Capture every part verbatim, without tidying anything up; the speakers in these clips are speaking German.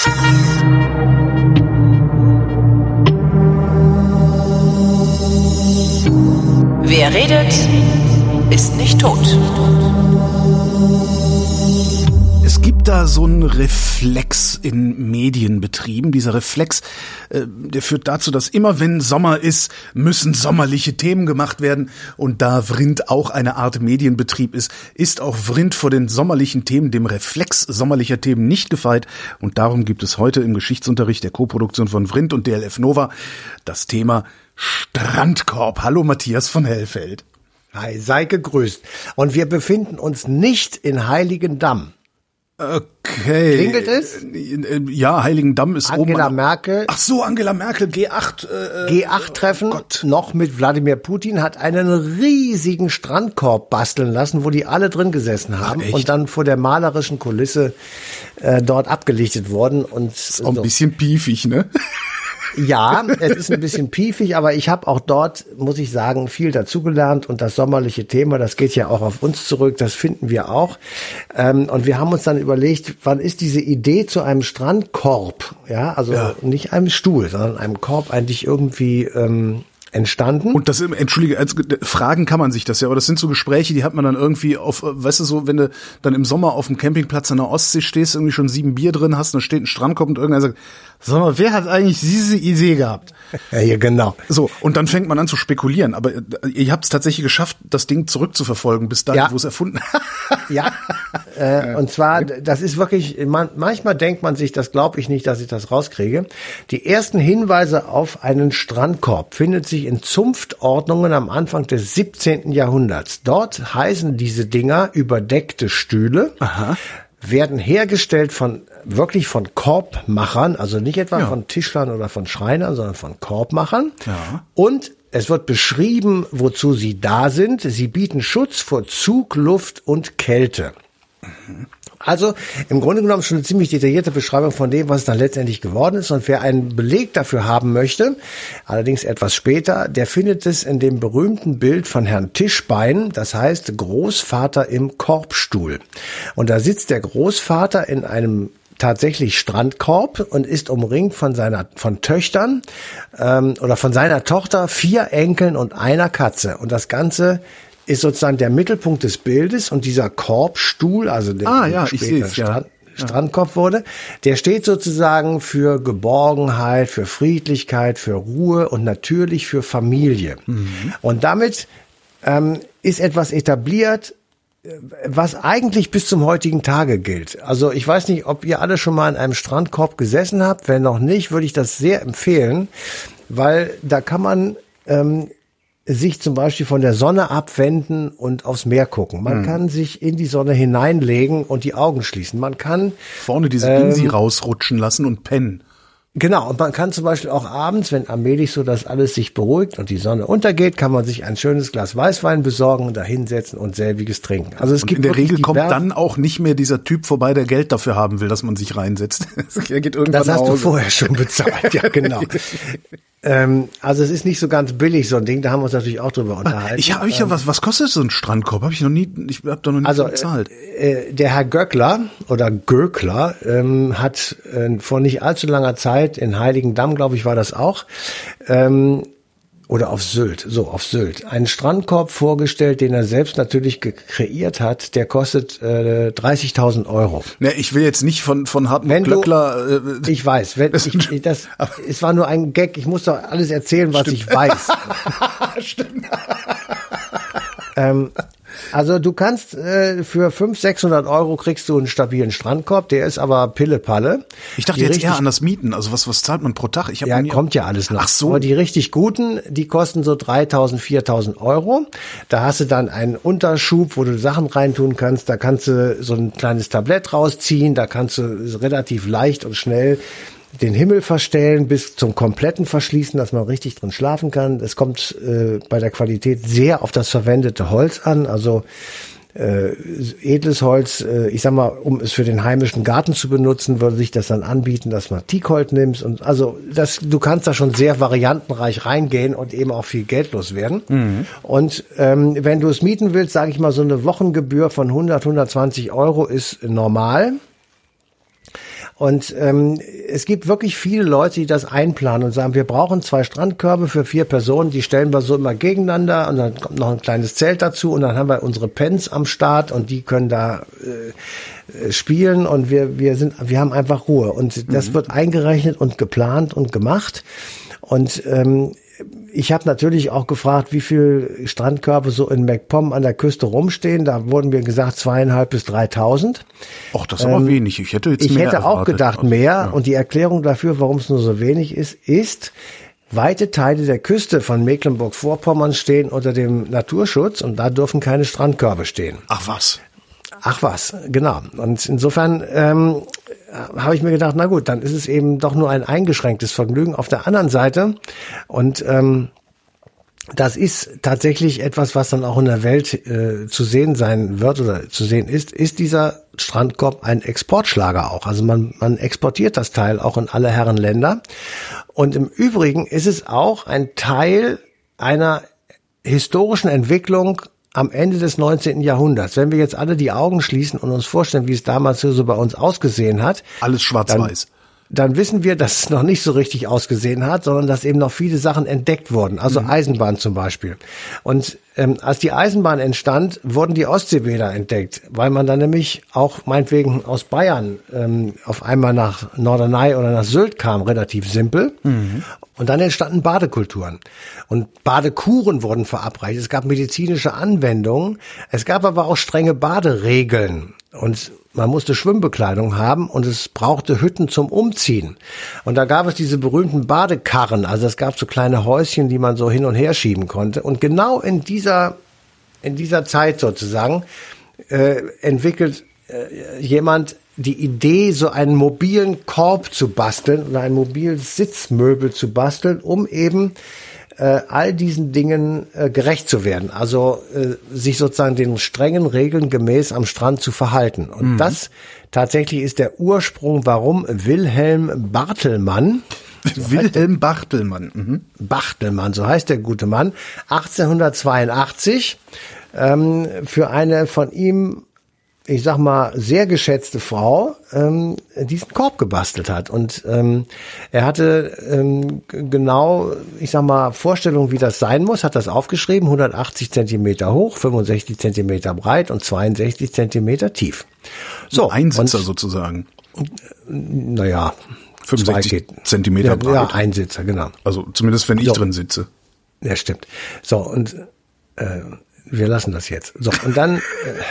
Wer redet, ist nicht tot. Es gibt da so einen Reflex in Medienbetrieben. Dieser Reflex, äh, der führt dazu, dass immer wenn Sommer ist, müssen sommerliche Themen gemacht werden. Und da Vrind auch eine Art Medienbetrieb ist, ist auch Vrind vor den sommerlichen Themen, dem Reflex sommerlicher Themen nicht gefeit. Und darum gibt es heute im Geschichtsunterricht der Koproduktion von Vrind und D L F Nova das Thema Strandkorb. Hallo Matthias von Hellfeld. Hi, sei gegrüßt. Und wir befinden uns nicht in Heiligendamm. Okay. Klingelt es? Ja, Heiligendamm ist oben. Angela Merkel. Ach so, Angela Merkel, G acht. Äh, G acht-Treffen Gott. noch mit Wladimir Putin hat einen riesigen Strandkorb basteln lassen, wo die alle drin gesessen haben. Ach, echt? Und dann vor der malerischen Kulisse äh, dort abgelichtet worden. Und Ist auch ein so. bisschen piefig, ne? Ja, es ist ein bisschen piefig, aber ich habe auch dort, muss ich sagen, viel dazugelernt und das sommerliche Thema, das geht ja auch auf uns zurück, das finden wir auch. Ähm, und wir haben uns dann überlegt, wann ist diese Idee zu einem Strandkorb, ja, also Ja. nicht einem Stuhl, sondern einem Korb eigentlich irgendwie ähm, entstanden. Und das, entschuldige, als, fragen kann man sich das ja, aber das sind so Gespräche, die hat man dann irgendwie auf, weißt du so, wenn du dann im Sommer auf dem Campingplatz an der Ostsee stehst, irgendwie schon sieben Bier drin hast, dann steht ein Strandkorb und irgendeiner sagt, sag mal, wer hat eigentlich diese Idee gehabt? Ja, ja, genau. So, und dann fängt man an zu spekulieren, aber ihr habt es tatsächlich geschafft, das Ding zurückzuverfolgen, bis dahin, Ja. wo es erfunden Ja, äh, und zwar, das ist wirklich, man, manchmal denkt man sich, das glaube ich nicht, dass ich das rauskriege. Die ersten Hinweise auf einen Strandkorb findet sich in Zunftordnungen am Anfang des siebzehnten Jahrhunderts. Dort heißen diese Dinger überdeckte Stühle. Aha. Werden hergestellt von, wirklich von Korbmachern, also nicht etwa Ja. von Tischlern oder von Schreinern, sondern von Korbmachern. Ja. Und es wird beschrieben, wozu sie da sind. Sie bieten Schutz vor Zug, Luft und Kälte. Also im Grunde genommen schon eine ziemlich detaillierte Beschreibung von dem, was es dann letztendlich geworden ist. Und wer einen Beleg dafür haben möchte, allerdings etwas später, der findet es in dem berühmten Bild von Herrn Tischbein, das heißt Großvater im Korbstuhl. Und da sitzt der Großvater in einem tatsächlich Strandkorb und ist umringt von seiner von Töchtern ähm, oder von seiner Tochter, vier Enkeln und einer Katze. Und das Ganze ist sozusagen der Mittelpunkt des Bildes und dieser Korbstuhl, also der Ah, ja, ich später seh's, ja. Strand, Strandkorb wurde, der steht sozusagen für Geborgenheit, für Friedlichkeit, für Ruhe und natürlich für Familie. Mhm. Und damit ähm, ist etwas etabliert, was eigentlich bis zum heutigen Tage gilt. Also ich weiß nicht, ob ihr alle schon mal in einem Strandkorb gesessen habt. Wenn noch nicht, würde ich das sehr empfehlen, weil da kann man ähm, sich zum Beispiel von der Sonne abwenden und aufs Meer gucken. Man mhm. kann sich in die Sonne hineinlegen und die Augen schließen. Man kann vorne diese ähm, Binsi rausrutschen lassen und pennen. Genau, und man kann zum Beispiel auch abends, wenn allmählich so das alles sich beruhigt und die Sonne untergeht, kann man sich ein schönes Glas Weißwein besorgen und da hinsetzen und selbiges trinken. Also es Und gibt in der wirklich Regel kommt diverse- dann auch nicht mehr dieser Typ vorbei, der Geld dafür haben will, dass man sich reinsetzt. Er geht irgendwann Das hast nach du Hause. vorher schon bezahlt, ja genau. ähm, also es ist nicht so ganz billig, so ein Ding, da haben wir uns natürlich auch drüber unterhalten. Ich habe ich ja was was kostet so ein Strandkorb? Habe ich noch nie ich habe da noch nie Also bezahlt. äh, der Herr Göckler oder Göckler ähm, hat äh, vor nicht allzu langer Zeit in Heiligendamm, glaube ich, war das auch, ähm, oder auf Sylt, so auf Sylt, einen Strandkorb vorgestellt, den er selbst natürlich ge- kreiert hat. Der kostet äh, dreißigtausend Euro. Ne, ich will jetzt nicht von von Hartmut Wenn du- Glöckler. Äh, Ich weiß, wenn ich, ich, das, es war nur ein Gag. Ich muss doch alles erzählen, was Stimmt. ich weiß. Stimmt. ähm, also du kannst äh, für fünfhundert, sechshundert Euro kriegst du einen stabilen Strandkorb. Der ist aber Pille-Palle. Ich dachte Die jetzt richtig- eher an das Mieten. Also was was zahlt man pro Tag? Ich habe Ja, nie kommt ja alles noch. Ach so. Aber die richtig guten, die kosten so dreitausend, viertausend Euro. Da hast du dann einen Unterschub, wo du Sachen reintun kannst. Da kannst du so ein kleines Tablett rausziehen. Da kannst du relativ leicht und schnell den Himmel verstellen bis zum kompletten Verschließen, dass man richtig drin schlafen kann. Es kommt äh, bei der Qualität sehr auf das verwendete Holz an. Also äh, edles Holz, äh, ich sag mal, um es für den heimischen Garten zu benutzen, würde sich das dann anbieten, dass man Teakholz nimmst und also das, du kannst da schon sehr variantenreich reingehen und eben auch viel Geld loswerden. Mhm. Und ähm, wenn du es mieten willst, sage ich mal, so eine Wochengebühr von hundert, hundertzwanzig Euro ist normal. Und ähm, es gibt wirklich viele Leute, die das einplanen und sagen, wir brauchen zwei Strandkörbe für vier Personen, die stellen wir so immer gegeneinander und dann kommt noch ein kleines Zelt dazu und dann haben wir unsere Pens am Start und die können da äh, spielen und wir wir sind wir haben einfach Ruhe und das mhm. wird eingerechnet und geplant und gemacht und ähm, ich habe natürlich auch gefragt, wie viel Strandkörbe so in MacPom an der Küste rumstehen. Da wurden mir gesagt zweieinhalb bis dreitausend. Ach, das ist aber ähm, wenig. Ich hätte jetzt ich mehr hätte erwartet. auch gedacht mehr. Ja. Und die Erklärung dafür, warum es nur so wenig ist, ist, weite Teile der Küste von Mecklenburg-Vorpommern stehen unter dem Naturschutz und da dürfen keine Strandkörbe stehen. Ach was. Ach was, genau. Und insofern ähm, habe ich mir gedacht, na gut, dann ist es eben doch nur ein eingeschränktes Vergnügen. Auf der anderen Seite, und ähm, das ist tatsächlich etwas, was dann auch in der Welt äh, zu sehen sein wird oder zu sehen ist, ist dieser Strandkorb ein Exportschlager auch. Also man, man exportiert das Teil auch in alle Herren Länder. Und im Übrigen ist es auch ein Teil einer historischen Entwicklung am Ende des neunzehnten Jahrhunderts. Wenn wir jetzt alle die Augen schließen und uns vorstellen, wie es damals so bei uns ausgesehen hat. Alles schwarz-weiß. Dann, dann wissen wir, dass es noch nicht so richtig ausgesehen hat, sondern dass eben noch viele Sachen entdeckt wurden. Also mhm. Eisenbahn zum Beispiel. Und ähm, als die Eisenbahn entstand, wurden die Ostseebäder entdeckt, weil man dann nämlich auch meinetwegen aus Bayern ähm, auf einmal nach Norderney oder nach Sylt kam, relativ simpel. Mhm. Und dann entstanden Badekulturen. Und Badekuren wurden verabreicht. Es gab medizinische Anwendungen. Es gab aber auch strenge Baderegeln. Und man musste Schwimmbekleidung haben und es brauchte Hütten zum Umziehen. Und da gab es diese berühmten Badekarren. Also es gab so kleine Häuschen, die man so hin und her schieben konnte. Und genau in dieser, in dieser Zeit sozusagen äh, entwickelt äh, jemand die Idee, so einen mobilen Korb zu basteln oder ein mobiles Sitzmöbel zu basteln, um eben äh, all diesen Dingen äh, gerecht zu werden. Also äh, sich sozusagen den strengen Regeln gemäß am Strand zu verhalten. Und mhm. das tatsächlich ist der Ursprung, warum Wilhelm Bartelmann, so Wilhelm Bartelmann, mhm. Bartelmann, so heißt der gute Mann, achtzehnhundertzweiundachtzig ähm, für eine von ihm, ich sag mal, sehr geschätzte Frau ähm, diesen Korb gebastelt hat. Und ähm, er hatte ähm, genau, ich sag mal, Vorstellungen, wie das sein muss, hat das aufgeschrieben, hundertachtzig Zentimeter hoch, fünfundsechzig Zentimeter breit und zweiundsechzig Zentimeter tief. So, ein Einsitzer und, sozusagen. Naja, fünfundsechzig Zentimeter breit. Ja, Einsitzer, genau. Also zumindest, wenn ich so drin sitze. Ja, stimmt. So, und äh, wir lassen das jetzt. So, und dann... Äh,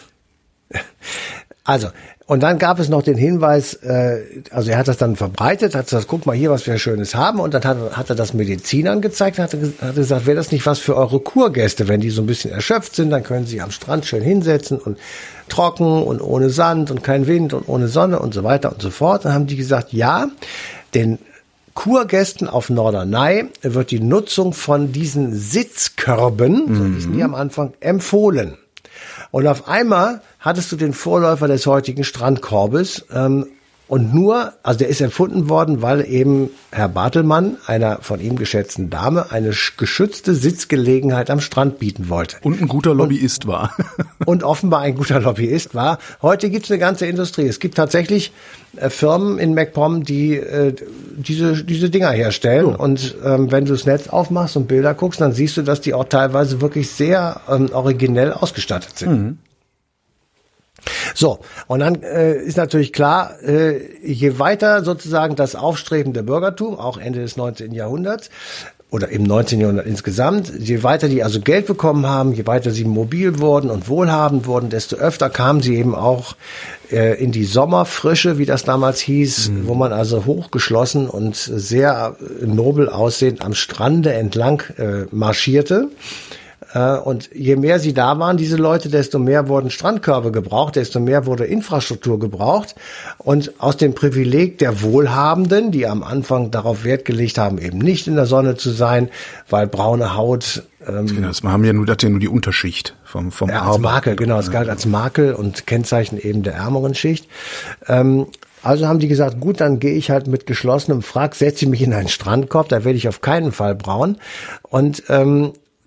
Also, und dann gab es noch den Hinweis, äh, also er hat das dann verbreitet, hat gesagt, guck mal hier, was wir Schönes haben, und dann hat, hat er das Medizinern gezeigt, hat, hat gesagt, wäre das nicht was für eure Kurgäste, wenn die so ein bisschen erschöpft sind, dann können sie am Strand schön hinsetzen und trocken und ohne Sand und kein Wind und ohne Sonne und so weiter und so fort. Dann haben die gesagt, ja, den Kurgästen auf Norderney wird die Nutzung von diesen Sitzkörben, mhm. so hießen die am Anfang, empfohlen. Und auf einmal hattest du den Vorläufer des heutigen Strandkorbes ähm, und nur, also der ist erfunden worden, weil eben Herr Bartelmann, einer von ihm geschätzten Dame, eine geschützte Sitzgelegenheit am Strand bieten wollte. Und ein guter Lobbyist und, war. Und offenbar ein guter Lobbyist war. Heute gibt's eine ganze Industrie. Es gibt tatsächlich äh, Firmen in MacPom, die äh, diese diese Dinger herstellen. Oh. Und ähm, wenn du das Netz aufmachst und Bilder guckst, dann siehst du, dass die auch teilweise wirklich sehr ähm, originell ausgestattet sind. Mhm. So, und dann äh, ist natürlich klar, äh, je weiter sozusagen das aufstrebende Bürgertum, auch Ende des neunzehnten Jahrhunderts, oder im neunzehnten Jahrhundert insgesamt, je weiter die also Geld bekommen haben, je weiter sie mobil wurden und wohlhabend wurden, desto öfter kamen sie eben auch äh, in die Sommerfrische, wie das damals hieß, mhm. wo man also hochgeschlossen und sehr nobel aussehend am Strande entlang äh, marschierte. Und je mehr sie da waren, diese Leute, desto mehr wurden Strandkörbe gebraucht, desto mehr wurde Infrastruktur gebraucht. Und aus dem Privileg der Wohlhabenden, die am Anfang darauf Wert gelegt haben, eben nicht in der Sonne zu sein, weil braune Haut... Ähm, genau, das haben ja nur, das ja nur die Unterschicht vom, vom ja, als Makel, genau, es galt als Makel und Kennzeichen eben der ärmeren Schicht. Ähm, Also haben die gesagt, gut, dann gehe ich halt mit geschlossenem Frack, setze mich in einen Strandkorb, da werde ich auf keinen Fall braun. Und... Ähm,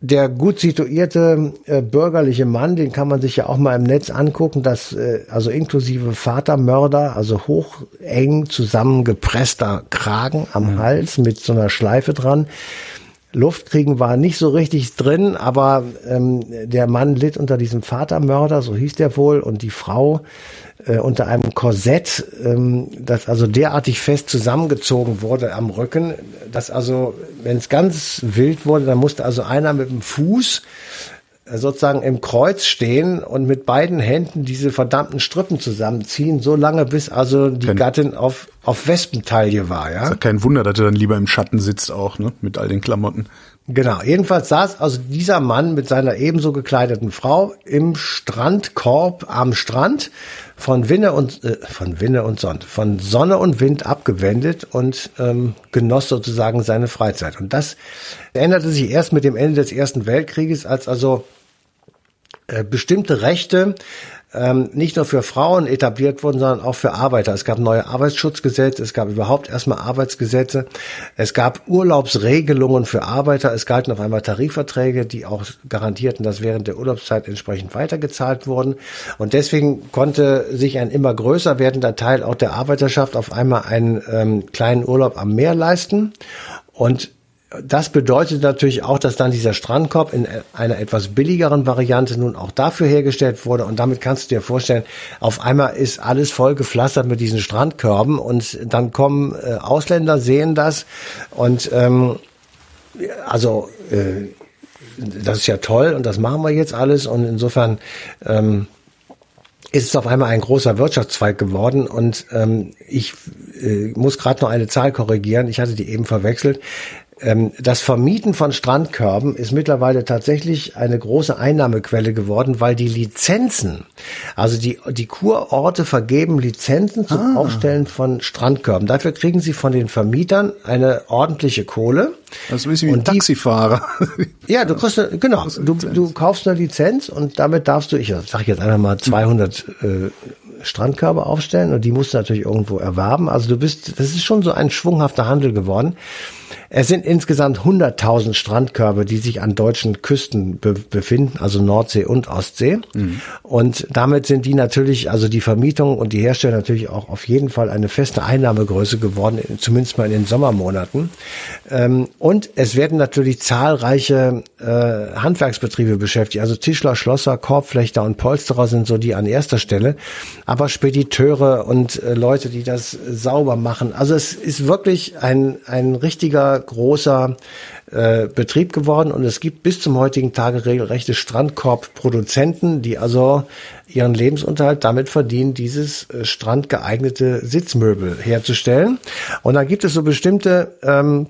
der gut situierte äh, bürgerliche Mann, den kann man sich ja auch mal im Netz angucken, das äh, also inklusive Vatermörder, also hocheng zusammengepresster Kragen am mhm. Hals mit so einer Schleife dran. Luft kriegen war nicht so richtig drin, aber ähm, der Mann litt unter diesem Vatermörder, so hieß der wohl, und die Frau äh, unter einem Korsett, ähm, das also derartig fest zusammengezogen wurde am Rücken, dass also, wenn es ganz wild wurde, dann musste also einer mit dem Fuß sozusagen im Kreuz stehen und mit beiden Händen diese verdammten Strippen zusammenziehen, so lange bis also die kein, Gattin auf auf Wespentaille war, ja. Ist ja kein Wunder, dass er dann lieber im Schatten sitzt auch, ne, mit all den Klamotten. Genau, jedenfalls saß also dieser Mann mit seiner ebenso gekleideten Frau im Strandkorb am Strand, von Winne und äh, von Winne und Sonne, von Sonne und Wind abgewendet und ähm, genoss sozusagen seine Freizeit. Und das änderte sich erst mit dem Ende des Ersten Weltkrieges, als also äh, bestimmte Rechte ähm, nicht nur für Frauen etabliert wurden, sondern auch für Arbeiter. Es gab neue Arbeitsschutzgesetze, es gab überhaupt erstmal Arbeitsgesetze, es gab Urlaubsregelungen für Arbeiter, es galten auf einmal Tarifverträge, die auch garantierten, dass während der Urlaubszeit entsprechend weitergezahlt wurden. Und deswegen konnte sich ein immer größer werdender Teil auch der Arbeiterschaft auf einmal einen ähm, kleinen Urlaub am Meer leisten. Und das bedeutet natürlich auch, dass dann dieser Strandkorb in einer etwas billigeren Variante nun auch dafür hergestellt wurde. Und damit kannst du dir vorstellen, auf einmal ist alles voll gepflastert mit diesen Strandkörben. Und dann kommen äh, Ausländer, sehen das. Und ähm, also äh, das ist ja toll und das machen wir jetzt alles. Und insofern ähm, ist es auf einmal ein großer Wirtschaftszweig geworden. Und ähm, ich äh, muss gerade noch eine Zahl korrigieren. Ich hatte die eben verwechselt. Das Vermieten von Strandkörben ist mittlerweile tatsächlich eine große Einnahmequelle geworden, weil die Lizenzen, also die die Kurorte vergeben Lizenzen zum ah. Aufstellen von Strandkörben. Dafür kriegen sie von den Vermietern eine ordentliche Kohle. Das ist ein bisschen wie ein Taxifahrer. Ja, du kriegst eine, genau, du, du kaufst eine Lizenz und damit darfst du, ich sag jetzt einfach mal zweihundert äh, Strandkörbe aufstellen und die musst du natürlich irgendwo erwerben. Also du bist, das ist schon so ein schwunghafter Handel geworden. Es sind insgesamt hunderttausend Strandkörbe, die sich an deutschen Küsten be- befinden, also Nordsee und Ostsee. Mhm. Und damit sind die natürlich, also die Vermietung und die Hersteller natürlich auch auf jeden Fall eine feste Einnahmegröße geworden, zumindest mal in den Sommermonaten. Und es werden natürlich zahlreiche äh, Handwerksbetriebe beschäftigt, also Tischler, Schlosser, Korbflechter und Polsterer sind so die an erster Stelle, aber Spediteure und äh, Leute, die das sauber machen. Also es ist wirklich ein ein richtiger großer äh, Betrieb geworden und es gibt bis zum heutigen Tage regelrechte Strandkorbproduzenten, die also ihren Lebensunterhalt damit verdienen, dieses äh, strandgeeignete Sitzmöbel herzustellen. Und dann gibt es so bestimmte, ähm,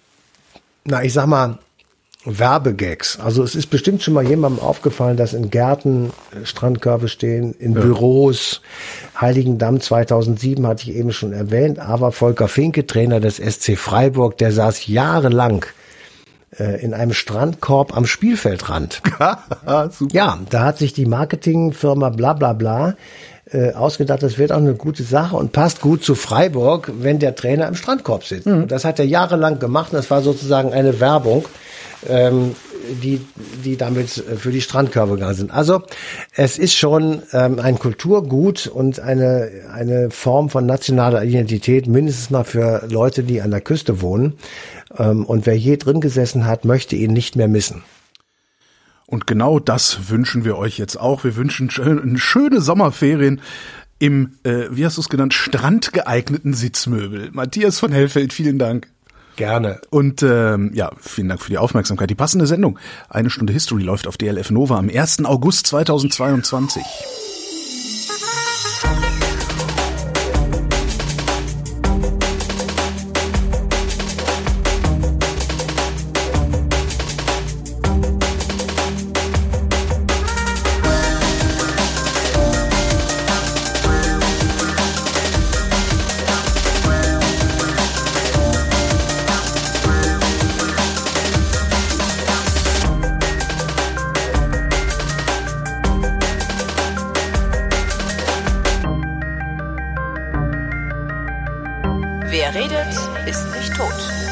na ich sag mal, Werbegags. Also es ist bestimmt schon mal jemandem aufgefallen, dass in Gärten Strandkörbe stehen, in ja. Büros. Heiligendamm zweitausendsieben hatte ich eben schon erwähnt, aber Volker Finke, Trainer des S C Freiburg, der saß jahrelang äh, in einem Strandkorb am Spielfeldrand. Super. Ja, da hat sich die Marketingfirma bla bla bla äh, ausgedacht, das wird auch eine gute Sache und passt gut zu Freiburg, wenn der Trainer im Strandkorb sitzt. Mhm. Und das hat er jahrelang gemacht und das war sozusagen eine Werbung, ähm, die die damit für die Strandkörbe gegangen sind. Also es ist schon ähm, ein Kulturgut und eine eine Form von nationaler Identität, mindestens mal für Leute, die an der Küste wohnen. Ähm, und wer je drin gesessen hat, möchte ihn nicht mehr missen. Und genau das wünschen wir euch jetzt auch. Wir wünschen schön, schöne Sommerferien im, äh, wie hast du es genannt, strandgeeigneten Sitzmöbel. Matthias von Hellfeld, vielen Dank. Gerne. Und ähm, ja, vielen Dank für die Aufmerksamkeit. Die passende Sendung, Eine Stunde History, läuft auf D L F Nova am ersten August zweitausendzweiundzwanzig. Wer redet, ist nicht tot.